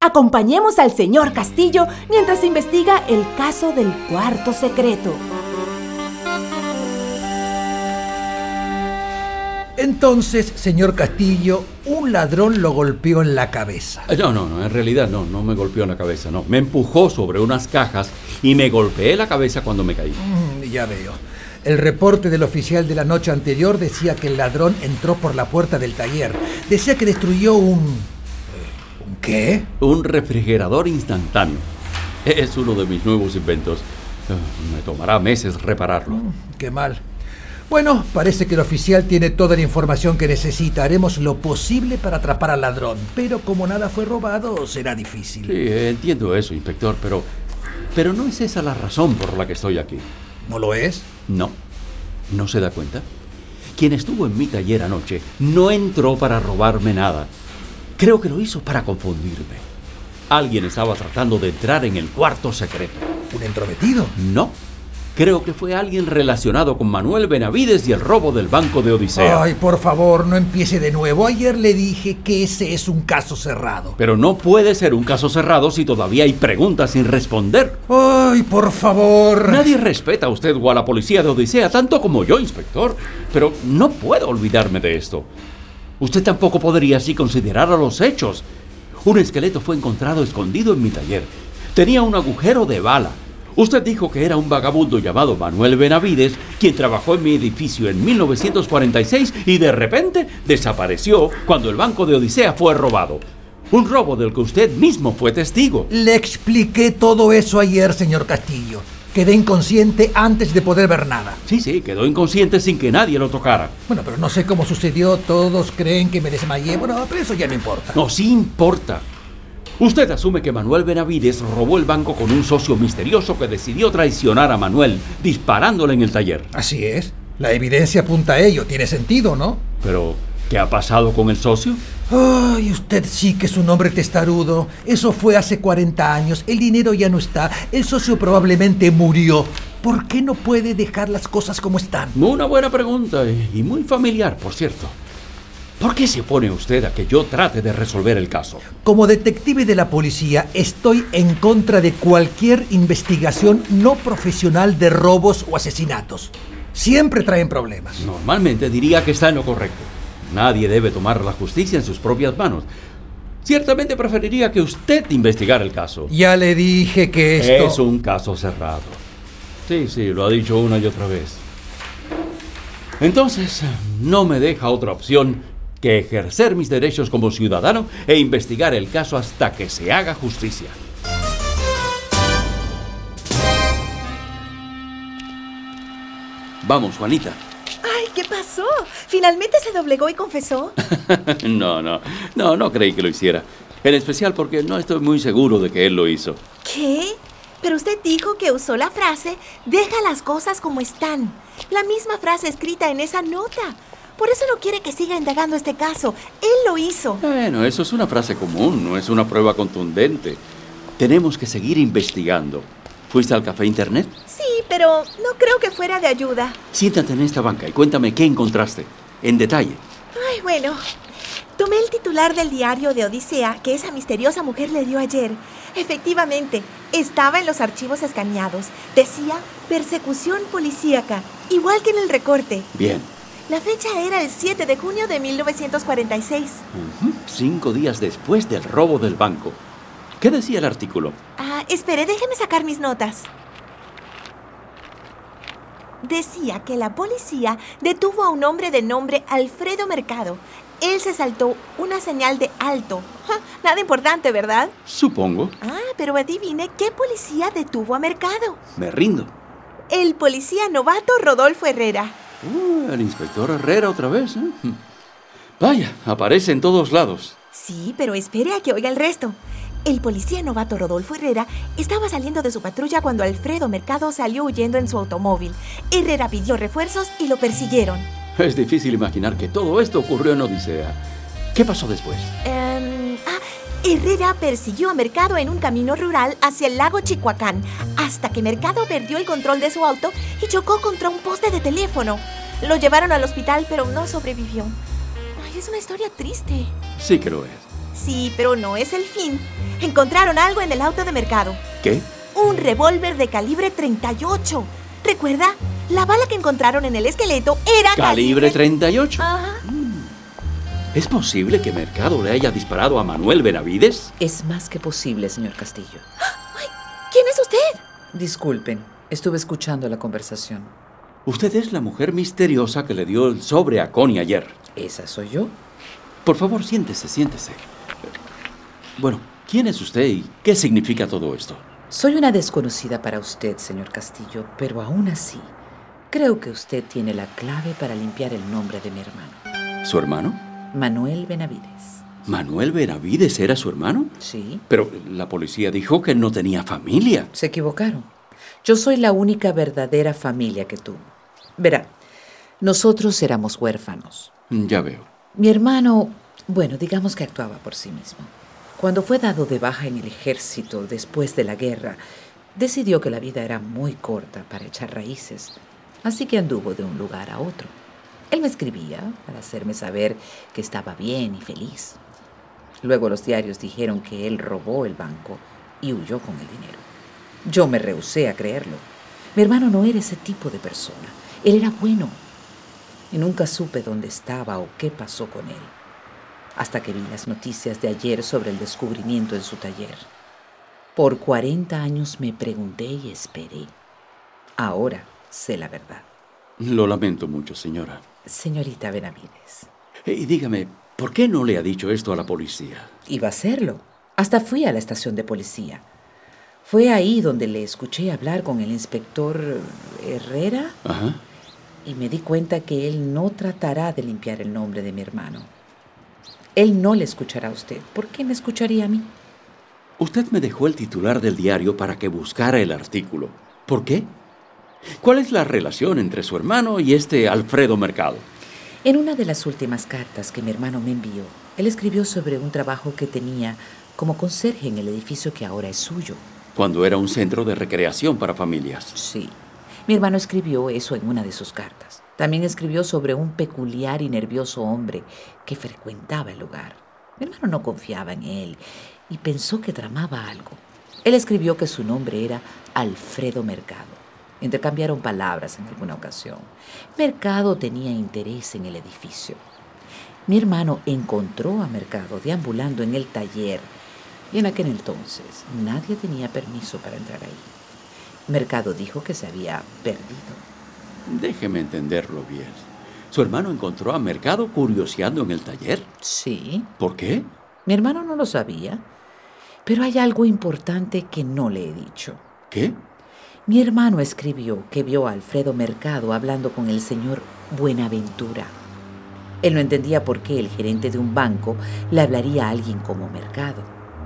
Acompañemos al señor Castillo mientras investiga el caso del cuarto secreto. Entonces, señor Castillo, un ladrón lo golpeó en la cabeza. No, en realidad no me golpeó en la cabeza, no. Me empujó sobre unas cajas y me golpeé la cabeza cuando me caí. Ya veo. El reporte del oficial de la noche anterior decía que el ladrón entró por la puerta del taller. Decía que destruyó ¿Un qué? Un refrigerador instantáneo. Es uno de mis nuevos inventos. Me tomará meses repararlo. Qué mal. Bueno, parece que el oficial tiene toda la información que necesita. Haremos lo posible para atrapar al ladrón. Pero como nada fue robado, será difícil. Sí, entiendo eso, inspector, pero no es esa la razón por la que estoy aquí. ¿No lo es? ¿No se da cuenta? Quien estuvo en mi taller anoche no entró para robarme nada. Creo que lo hizo para confundirme. Alguien estaba tratando de entrar en el cuarto secreto. ¿Un entrometido? No. Creo que fue alguien relacionado con Manuel Benavides y el robo del Banco de Odisea. Ay, por favor, no empiece de nuevo. Ayer le dije que ese es un caso cerrado. Pero no puede ser un caso cerrado si todavía hay preguntas sin responder. Ay, por favor. Nadie respeta a usted o a la policía de Odisea tanto como yo, inspector. Pero no puedo olvidarme de esto. Usted tampoco podría así considerar a los hechos. Un esqueleto fue encontrado escondido en mi taller. Tenía un agujero de bala. Usted dijo que era un vagabundo llamado Manuel Benavides quien trabajó en mi edificio en 1946 y de repente desapareció cuando el Banco de Odisea fue robado. Un robo del que usted mismo fue testigo. Le expliqué todo eso ayer, señor Castillo. Quedé inconsciente antes de poder ver nada. Sí, quedó inconsciente sin que nadie lo tocara. Bueno, pero no sé cómo sucedió. Todos creen que me desmayé. Bueno, pero eso ya no importa. No, sí importa. Usted asume que Manuel Benavides robó el banco con un socio misterioso que decidió traicionar a Manuel disparándole en el taller. Así es. La evidencia apunta a ello. Tiene sentido, ¿no? Pero, ¿qué ha pasado con el socio? Ay, usted sí que es un hombre testarudo. Eso fue hace 40 años. El dinero ya no está. El socio probablemente murió. ¿Por qué no puede dejar las cosas como están? Una buena pregunta y muy familiar, por cierto. ¿Por qué se opone usted a que yo trate de resolver el caso? Como detective de la policía, estoy en contra de cualquier investigación no profesional de robos o asesinatos. Siempre traen problemas. Normalmente diría que está en lo correcto. Nadie debe tomar la justicia en sus propias manos. Ciertamente preferiría que usted investigara el caso. Ya le dije que esto... Es un caso cerrado. Sí, lo ha dicho una y otra vez. Entonces, no me deja otra opción que ejercer mis derechos como ciudadano e investigar el caso hasta que se haga justicia. Vamos, Juanita. Ay, ¿qué pasó? ¿Finalmente se doblegó y confesó? No creí que lo hiciera. En especial porque no estoy muy seguro de que él lo hizo. ¿Qué? Pero usted dijo que usó la frase «deja las cosas como están». La misma frase escrita en esa nota. Por eso no quiere que siga indagando este caso. Él lo hizo. Bueno, eso es una frase común, no es una prueba contundente. Tenemos que seguir investigando. ¿Fuiste al café internet? Sí, pero no creo que fuera de ayuda. Siéntate en esta banca y cuéntame qué encontraste, en detalle. Ay, bueno. Tomé el titular del diario de Odisea que esa misteriosa mujer le dio ayer. Efectivamente, estaba en los archivos escaneados. Decía persecución policíaca, igual que en el recorte. Bien. La fecha era el 7 de junio de 1946. 5 días después del robo del banco. ¿Qué decía el artículo? Espere, déjeme sacar mis notas. Decía que la policía detuvo a un hombre de nombre Alfredo Mercado. Él se saltó una señal de alto. Nada importante, ¿verdad? Supongo. Pero adivine qué policía detuvo a Mercado. Me rindo. El policía novato Rodolfo Herrera. El inspector Herrera otra vez, ¿eh? Vaya, aparece en todos lados. Sí, pero espere a que oiga el resto. El policía novato Rodolfo Herrera estaba saliendo de su patrulla cuando Alfredo Mercado salió huyendo en su automóvil. Herrera pidió refuerzos y lo persiguieron. Es difícil imaginar que todo esto ocurrió en Odisea. ¿Qué pasó después? Herrera persiguió a Mercado en un camino rural hacia el lago Chicoacán, hasta que Mercado perdió el control de su auto y chocó contra un poste de teléfono. Lo llevaron al hospital, pero no sobrevivió. Ay, es una historia triste. Sí que lo es. Sí, pero no es el fin. Encontraron algo en el auto de Mercado. ¿Qué? Un revólver de calibre 38. ¿Recuerda? La bala que encontraron en el esqueleto era ¿Calibre 38? Ajá. ¿Es posible que Mercado le haya disparado a Manuel Benavides? Es más que posible, señor Castillo. ¿Quién es usted? Disculpen, estuve escuchando la conversación. Usted es la mujer misteriosa que le dio el sobre a Connie ayer. ¿Esa soy yo? Por favor, siéntese. Bueno, ¿quién es usted y qué significa todo esto? Soy una desconocida para usted, señor Castillo, pero aún así, creo que usted tiene la clave para limpiar el nombre de mi hermano. ¿Su hermano? Manuel Benavides. ¿Manuel Benavides era su hermano? Sí. Pero la policía dijo que no tenía familia. Se equivocaron. Yo soy la única verdadera familia que tuvo. Verá, nosotros éramos huérfanos. Ya veo. Mi hermano, bueno, digamos que actuaba por sí mismo. Cuando fue dado de baja en el ejército después de la guerra, decidió que la vida era muy corta para echar raíces, así que anduvo de un lugar a otro. Él me escribía para hacerme saber que estaba bien y feliz. Luego los diarios dijeron que él robó el banco y huyó con el dinero. Yo me rehusé a creerlo. Mi hermano no era ese tipo de persona. Él era bueno. Y nunca supe dónde estaba o qué pasó con él, hasta que vi las noticias de ayer sobre el descubrimiento en su taller. Por 40 años me pregunté y esperé. Ahora sé la verdad. Lo lamento mucho, señora. Señorita Benavides. Y dígame, ¿por qué no le ha dicho esto a la policía? Iba a hacerlo. Hasta fui a la estación de policía. Fue ahí donde le escuché hablar con el inspector Herrera. Ajá. Y me di cuenta que él no tratará de limpiar el nombre de mi hermano. Él no le escuchará a usted. ¿Por qué me escucharía a mí? Usted me dejó el titular del diario para que buscara el artículo. ¿Por qué? ¿Cuál es la relación entre su hermano y este Alfredo Mercado? En una de las últimas cartas que mi hermano me envió, él escribió sobre un trabajo que tenía como conserje en el edificio que ahora es suyo. Cuando era un centro de recreación para familias. Sí. Mi hermano escribió eso en una de sus cartas. También escribió sobre un peculiar y nervioso hombre que frecuentaba el lugar. Mi hermano no confiaba en él y pensó que tramaba algo. Él escribió que su nombre era Alfredo Mercado. Intercambiaron palabras en alguna ocasión. Mercado tenía interés en el edificio. Mi hermano encontró a Mercado deambulando en el taller y en aquel entonces nadie tenía permiso para entrar ahí. Mercado dijo que se había perdido. Déjeme entenderlo bien. ¿Su hermano encontró a Mercado curioseando en el taller? Sí. ¿Por qué? Mi hermano no lo sabía, pero hay algo importante que no le he dicho. ¿Qué? Mi hermano escribió que vio a Alfredo Mercado hablando con el señor Buenaventura. Él no entendía por qué el gerente de un banco le hablaría a alguien como Mercado.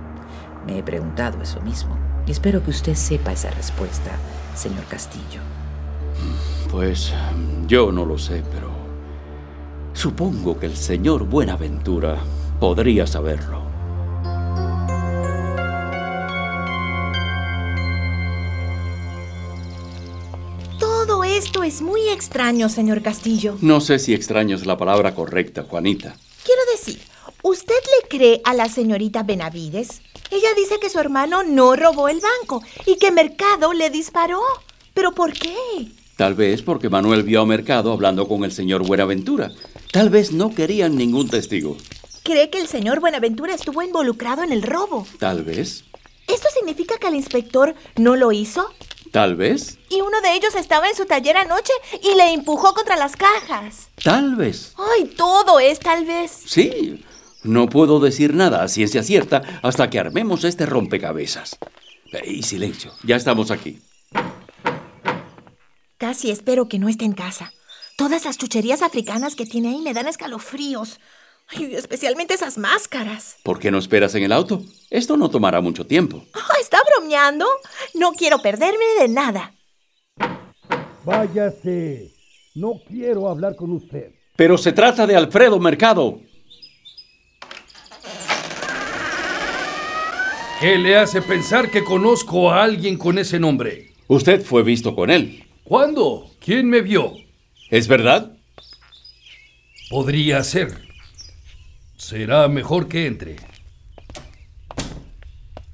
Me he preguntado eso mismo y espero que usted sepa esa respuesta, señor Castillo. Pues yo no lo sé, pero supongo que el señor Buenaventura podría saberlo. Todo esto es muy extraño, señor Castillo. No sé si extraño es la palabra correcta, Juanita. Quiero decir, ¿usted le cree a la señorita Benavides? Ella dice que su hermano no robó el banco y que Mercado le disparó. ¿Pero por qué? Tal vez porque Manuel vio a Mercado hablando con el señor Buenaventura. Tal vez no querían ningún testigo. ¿Cree que el señor Buenaventura estuvo involucrado en el robo? Tal vez. ¿Esto significa que el inspector no lo hizo? Tal vez. Y uno de ellos estaba en su taller anoche y le empujó contra las cajas. Tal vez. ¡Ay, todo es tal vez! Sí. No puedo decir nada a ciencia cierta hasta que armemos este rompecabezas. Y silencio, ya estamos aquí. Casi espero que no esté en casa. Todas las chucherías africanas que tiene ahí me dan escalofríos. Ay, especialmente esas máscaras. ¿Por qué no esperas en el auto? Esto no tomará mucho tiempo. ¿Está bromeando? No quiero perderme de nada. Váyase. No quiero hablar con usted. Pero se trata de Alfredo Mercado. ¿Qué le hace pensar que conozco a alguien con ese nombre? Usted fue visto con él. ¿Cuándo? ¿Quién me vio? ¿Es verdad? Podría ser. Será mejor que entre.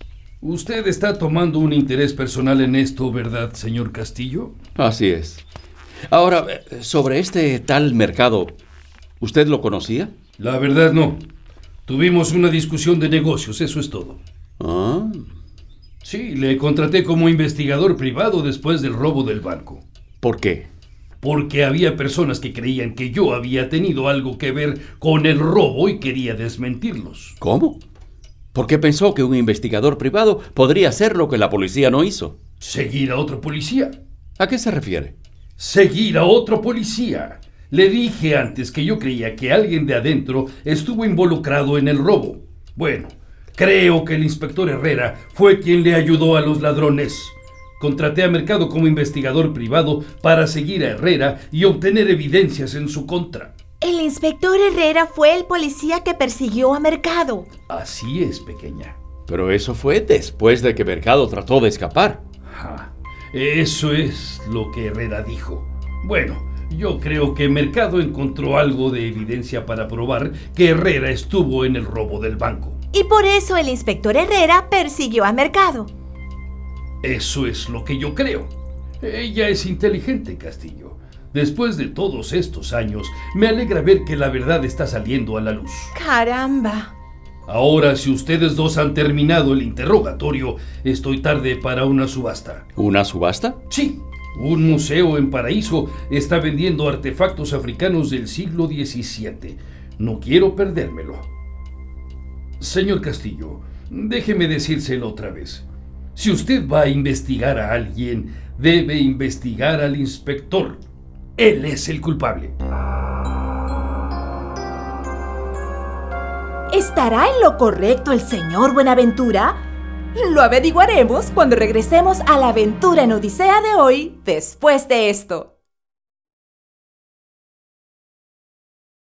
Usted está tomando un interés personal en esto, ¿verdad, señor Castillo? Así es. Ahora, sobre este tal Mercado, ¿usted lo conocía? La verdad no. Tuvimos una discusión de negocios, eso es todo. Ah. Sí, le contraté como investigador privado después del robo del banco. ¿Por qué? Porque había personas que creían que yo había tenido algo que ver con el robo y quería desmentirlos. ¿Cómo? ¿Por qué pensó que un investigador privado podría hacer lo que la policía no hizo? ¿Seguir a otro policía? ¿A qué se refiere? Seguir a otro policía. Le dije antes que yo creía que alguien de adentro estuvo involucrado en el robo. Bueno, creo que el inspector Herrera fue quien le ayudó a los ladrones. Contraté a Mercado como investigador privado para seguir a Herrera y obtener evidencias en su contra. El inspector Herrera fue el policía que persiguió a Mercado. Así es, pequeña. Pero eso fue después de que Mercado trató de escapar. Eso es lo que Herrera dijo. Bueno, yo creo que Mercado encontró algo de evidencia para probar que Herrera estuvo en el robo del banco. Y por eso el inspector Herrera persiguió a Mercado. Eso es lo que yo creo. Ella es inteligente, Castillo. Después de todos estos años, me alegra ver que la verdad está saliendo a la luz. ¡Caramba! Ahora, si ustedes dos han terminado el interrogatorio, estoy tarde para una subasta. ¿Una subasta? Sí, un museo en Paraíso está vendiendo artefactos africanos del siglo XVII. No quiero perdérmelo. Señor Castillo, déjeme decírselo otra vez. Si usted va a investigar a alguien, debe investigar al inspector. Él es el culpable. ¿Estará en lo correcto el señor Buenaventura? Lo averiguaremos cuando regresemos a la aventura en Odisea de hoy, después de esto.